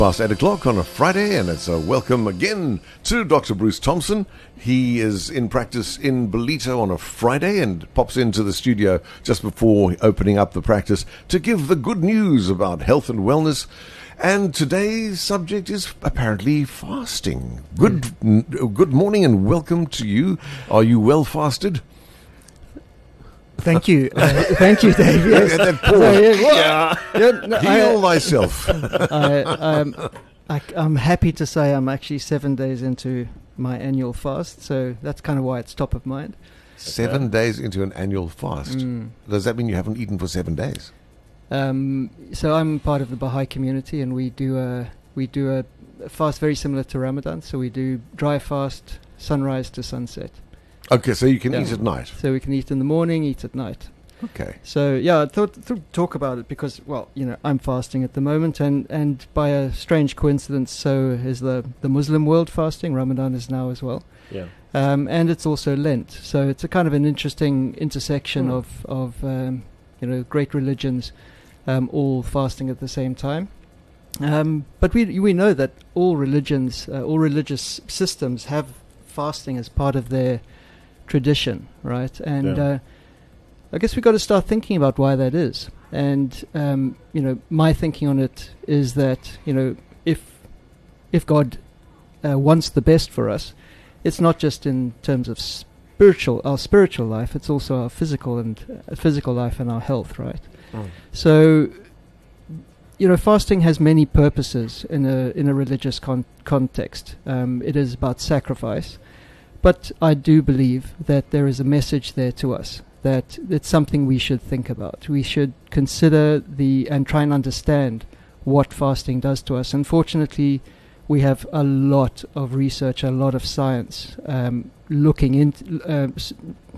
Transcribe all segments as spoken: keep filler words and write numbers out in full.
Past eight o'clock on a Friday, and it's a welcome again to Doctor Bruce Thompson. He is in practice in Ballito on a Friday and pops into the studio just before opening up the practice to give the good news about health and wellness. And today's subject is apparently fasting. Good, n- good morning and welcome to you. Are you well fasted? Thank you. Uh, thank you, Dave. Yes. That pause. So, yeah, yeah, no, Heal I, thyself. I, um, I, I'm happy to say I'm actually seven days into my annual fast, so that's kind of why it's top of mind. Seven days into an annual fast. Mm. Does that mean you haven't eaten for seven days? Um, so I'm part of the Baha'i community, and we do a we do a, a fast very similar to Ramadan. So we do dry fast, sunrise to sunset. Okay, so you can Yeah. eat at night. So we can eat in the morning, eat at night. Okay. So yeah, I thought to talk about it because, well, you know, I'm fasting at the moment, and, and by a strange coincidence, so is the, the Muslim world fasting. Ramadan is now as well. Yeah. Um, and it's also Lent, so it's a kind of an interesting intersection Hmm. of of um, you know, great religions, um, all fasting at the same time. Um, but we we know that all religions, uh, all religious systems have fasting as part of their tradition, right? And Yeah. uh, I guess we've got to start thinking about why that is. And um, you know, my thinking on it is that, you know, if if God uh, wants the best for us, it's not just in terms of spiritual, our spiritual life. It's also our physical and uh, physical life and our health, right? Mm. So, you know, fasting has many purposes in a in a religious con- context. Um, it is about sacrifice. But I do believe that there is a message there to us, that it's something we should think about. We should consider the and try and understand what fasting does to us. Unfortunately, we have a lot of research, a lot of science um, looking into uh, s-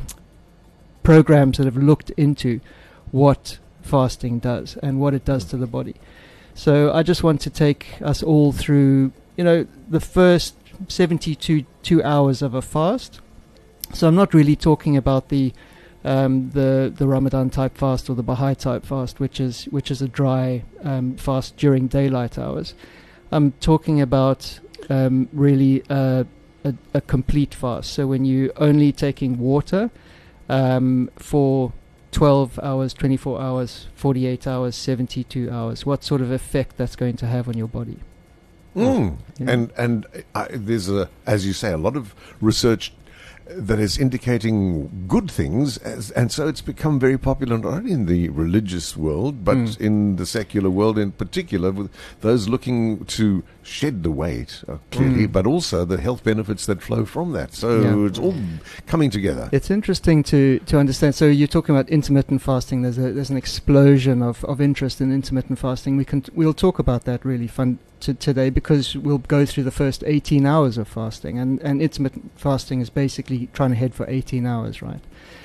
programs that have looked into what fasting does and what it does to the body. So I just want to take us all through, you know, the first seventy-two two hours of a fast. So I'm not really talking about the um, the the Ramadan type fast or the Baha'i type fast, which is which is a dry um, fast during daylight hours. I'm talking about um, really uh, a, a complete fast. So when you're only taking water um, for twelve hours, twenty-four hours, forty-eight hours, seventy-two hours, what sort of effect that's going to have on your body. Mm. Yeah. And and uh, there's a, as you say, a lot of research that is indicating good things, as, and so it's become very popular not only in the religious world but Mm. in the secular world in particular, with those looking to shed the weight, uh, clearly, Mm. but also the health benefits that flow from that. So Yeah. it's all coming together. It's interesting to, to understand. So you're talking about intermittent fasting. There's a there's an explosion of, of interest in intermittent fasting. We can t- we'll talk about that really fun to today, because we'll go through the first eighteen hours of fasting, and, and intermittent fasting is basically trying to head for eighteen hours, right?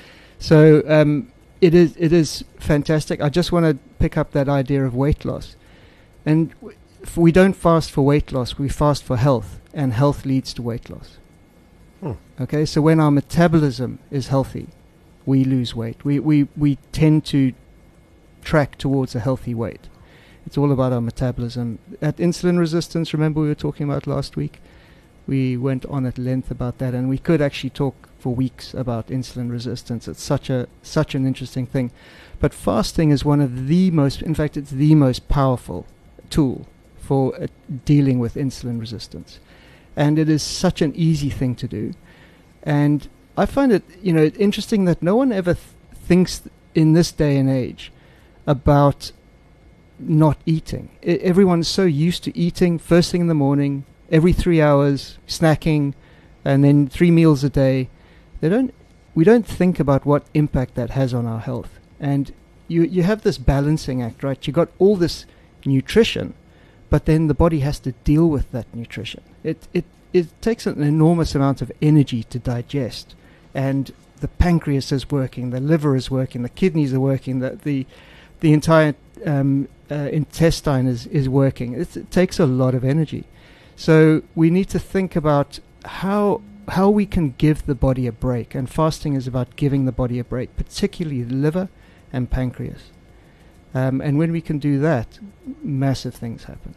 So um, it is it is fantastic. I just want to pick up that idea of weight loss, and w- if we don't fast for weight loss, we fast for health, and health leads to weight loss. Hmm. Okay, so when our metabolism is healthy, we lose weight. We, we, we tend to track towards a healthy weight. It's all about our metabolism. At insulin resistance, remember we were talking about last week? We went on at length about that, and we could actually talk for weeks about insulin resistance. It's such a such an interesting thing. But fasting is one of the most, in fact, it's the most powerful tool for uh, dealing with insulin resistance. And it is such an easy thing to do. And I find it, you know, interesting that no one ever th- thinks th- in this day and age about not eating. I- everyone's so used to eating first thing in the morning, every three hours, snacking, and then three meals a day. They don't. We don't think about what impact that has on our health. And you you have this balancing act, right? You got all this nutrition, but then the body has to deal with that nutrition. It it it takes an enormous amount of energy to digest, and the pancreas is working, the liver is working, the kidneys are working, the the the entire um, uh, intestine is is working. It's, it takes a lot of energy, so we need to think about how how we can give the body a break. And fasting is about giving the body a break, particularly the liver and pancreas. Um, and when we can do that, massive things happen.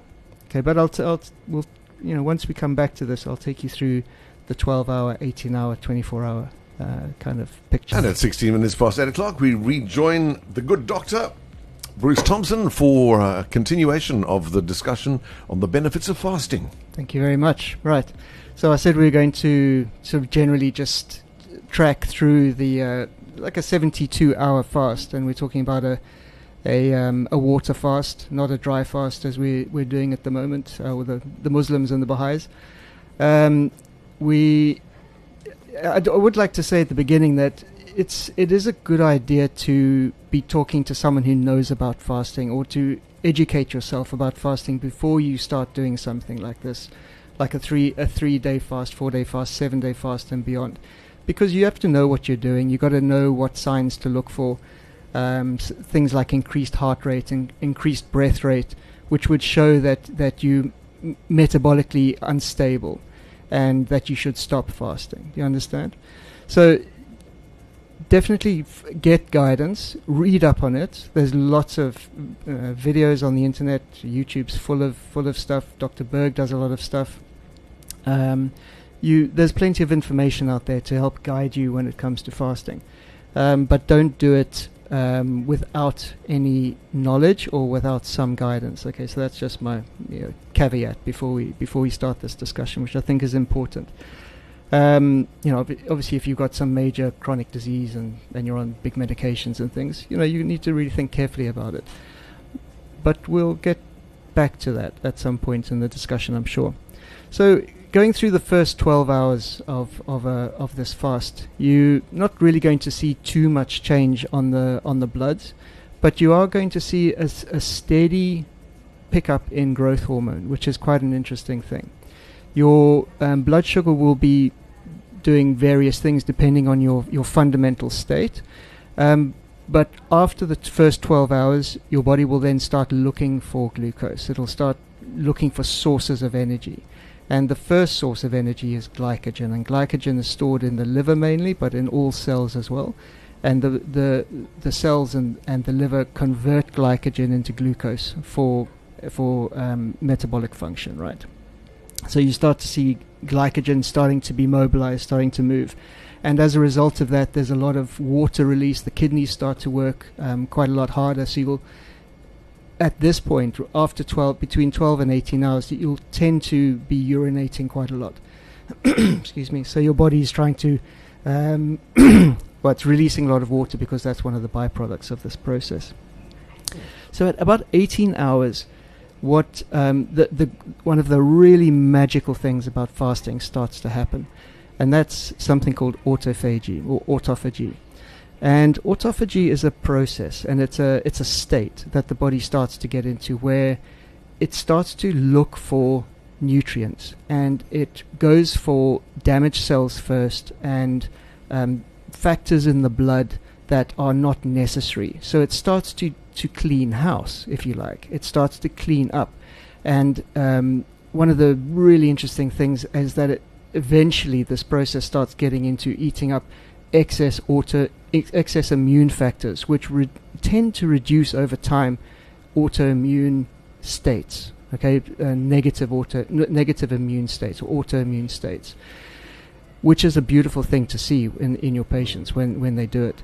Okay, but I'll, t- I'll t- we'll, you know, once we come back to this, I'll take you through the twelve-hour, eighteen-hour, twenty-four-hour uh, kind of picture. And at sixteen minutes past eight o'clock, we rejoin the good doctor, Bruce Thompson, for a continuation of the discussion on the benefits of fasting. Thank you very much. Right. So I said we were going to sort of generally just track through the uh, like a seventy-two hour fast, and we're talking about a a um, a water fast, not a dry fast as we we're doing at the moment uh, with the, the Muslims and the Baha'is. Um, we I, d- I would like to say at the beginning that it's it is a good idea to be talking to someone who knows about fasting, or to educate yourself about fasting before you start doing something like this, like a three a three day fast, four day fast, seven day fast, and beyond, because you have to know what you're doing. You got to know what signs to look for, um, s- things like increased heart rate and increased breath rate, which would show that that you m- metabolically unstable, and that you should stop fasting. Do you understand? So definitely f- get guidance, read up on it. There's lots of uh, videos on the internet. YouTube's full of full of stuff. Doctor Berg does a lot of stuff. Um, you there's plenty of information out there to help guide you when it comes to fasting, um, but don't do it um, without any knowledge or without some guidance. Okay, so that's just my you know, caveat before we before we start this discussion, which I think is important. Um, you know, ob- obviously, if you've got some major chronic disease and, and you're on big medications and things, you know, you need to really think carefully about it. But we'll get back to that at some point in the discussion, I'm sure. So, going through the first twelve hours of of uh, of this fast, you're not really going to see too much change on the on the bloods, but you are going to see a, s- a steady pickup in growth hormone, which is quite an interesting thing. Your um, blood sugar will be doing various things depending on your, your fundamental state. Um, but after the t- first twelve hours, your body will then start looking for glucose. It'll start looking for sources of energy. And the first source of energy is glycogen. And glycogen is stored in the liver mainly, but in all cells as well. And the the, the cells and, and the liver convert glycogen into glucose for, for um, metabolic function, right? So you start to see glycogen starting to be mobilized, starting to move. And as a result of that, there's a lot of water release. The kidneys start to work um, quite a lot harder. So you'll, at this point, after twelve, between twelve and eighteen hours, you'll tend to be urinating quite a lot. Excuse me. So your body is trying to, um, well, it's releasing a lot of water because that's one of the byproducts of this process. So at about eighteen hours, what um, the the one of the really magical things about fasting starts to happen, and that's something called autophagy or autophagy. And autophagy is a process, and it's a it's a state that the body starts to get into where it starts to look for nutrients, and it goes for damaged cells first and um, factors in the blood that are not necessary. So it starts to to clean house, if you like. It starts to clean up. And um, one of the really interesting things is that it eventually this process starts getting into eating up excess auto, ex- excess immune factors, which re- tend to reduce over time autoimmune states, okay, uh, negative auto, n- negative immune states or autoimmune states, which is a beautiful thing to see in, in your patients when, when they do it.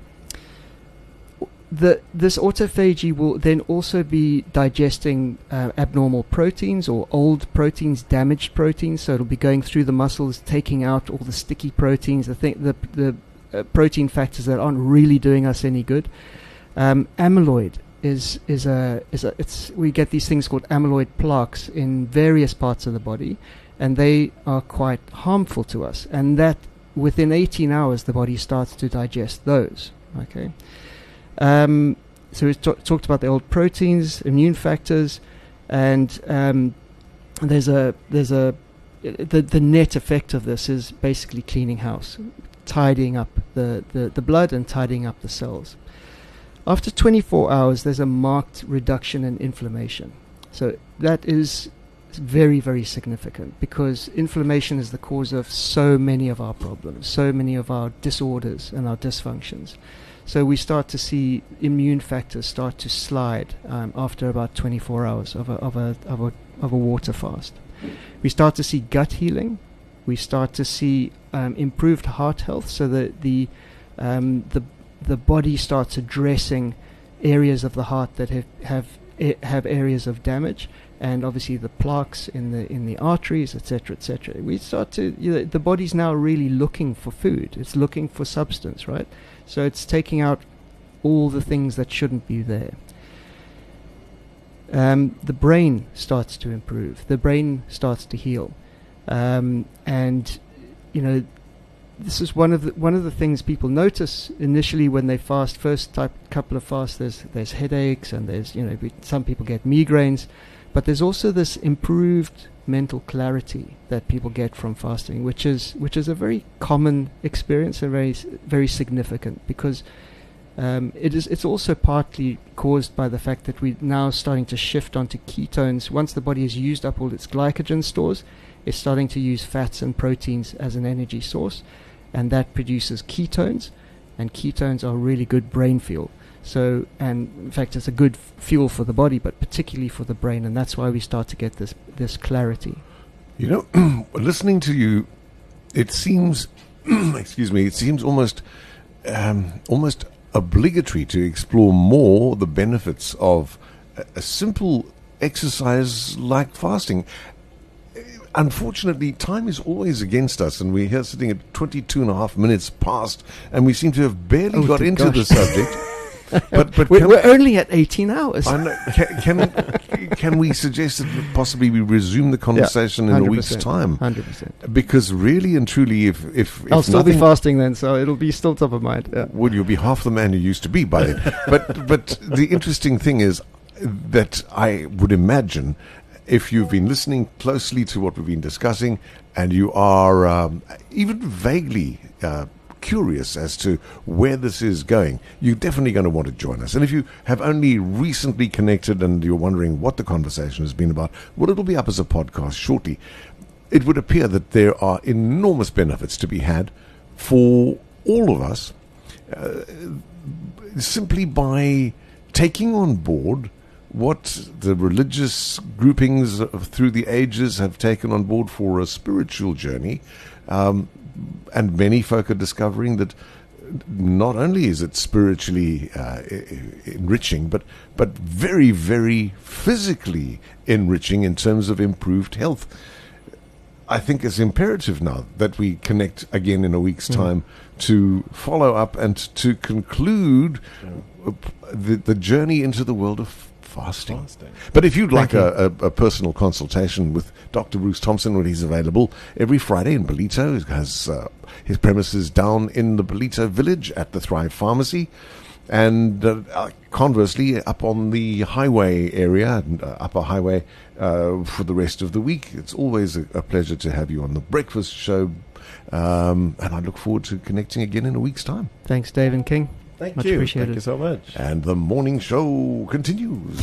The, this autophagy will then also be digesting uh, abnormal proteins or old proteins, damaged proteins. So it'll be going through the muscles, taking out all the sticky proteins, the thing, the, the uh, protein factors that aren't really doing us any good. Um, amyloid is is a is a it's we get these things called amyloid plaques in various parts of the body, and they are quite harmful to us. And that within eighteen hours, the body starts to digest those. Okay. Um, so we t- talked about the old proteins, immune factors, and um, there's a there's a the the net effect of this is basically cleaning house, tidying up the, the, the blood and tidying up the cells. After twenty-four hours, there's a marked reduction in inflammation. So that is very, very significant, because inflammation is the cause of so many of our problems, so many of our disorders and our dysfunctions. So we start to see immune factors start to slide um, after about twenty-four hours of a, of a of a of a water fast. We start to see gut healing. We start to see um, improved heart health, so that the um, the the body starts addressing areas of the heart that have have have areas of damage, and obviously the plaques in the in the arteries, et cetera, et cetera. We start to, you know, the body's now really looking for food. It's looking for substance, right? So it's taking out all the things that shouldn't be there. Um, the brain starts to improve. The brain starts to heal, um, and you know, this is one of the one of the things people notice initially when they fast. First type couple of fasts, there's there's headaches, and there's, you know, some people get migraines, but there's also this improved mental clarity that people get from fasting, which is which is a very common experience and very very significant, because um, it is it's also partly caused by the fact that we're now starting to shift onto ketones. Once the body has used up all its glycogen stores, it's starting to use fats and proteins as an energy source, and that produces ketones, and ketones are really good brain fuel. So, and in fact, it's a good f- fuel for the body, but particularly for the brain, and that's why we start to get this this clarity. You know, listening to you, it seems, excuse me, it seems almost, um, almost obligatory to explore more the benefits of a, a simple exercise like fasting. Unfortunately, time is always against us, and we're here sitting at twenty-two and a half minutes past, and we seem to have barely oh, got into gosh. the subject. But, but we're, can, we're only at eighteen hours. I know, can, can, can we suggest that possibly we resume the conversation yeah, in a week's time? one hundred percent. Because really and truly, if... if, if I'll still nothing, be fasting then, so it'll be still top of mind. Yeah. Well, you'll be half the man you used to be by then. but, but the interesting thing is that I would imagine, if you've been listening closely to what we've been discussing, and you are um, even vaguely uh, curious as to where this is going, you're definitely going to want to join us. And if you have only recently connected and you're wondering what the conversation has been about, well, it'll be up as a podcast shortly. It would appear that there are enormous benefits to be had for all of us uh, simply by taking on board what the religious groupings of, through the ages have taken on board for a spiritual journey. Um, and many folk are discovering that not only is it spiritually uh, enriching, but but very, very physically enriching in terms of improved health. I think it's imperative now that we connect again in a week's time mm. to follow up and to conclude yeah. the, the journey into the world of fasting. fasting. But if you'd Thank like you. a, a, a personal consultation with Doctor Bruce Thompson when he's available every Friday in Ballito, he has uh, his premises down in the Ballito village at the Thrive Pharmacy, and uh, conversely up on the highway area, uh, upper highway, uh, for the rest of the week. It's always a, a pleasure to have you on the breakfast show, um, and I look forward to connecting again in a week's time. Thanks, Dave and King. Thank much you. Appreciated. Thank you so much. And the morning show continues.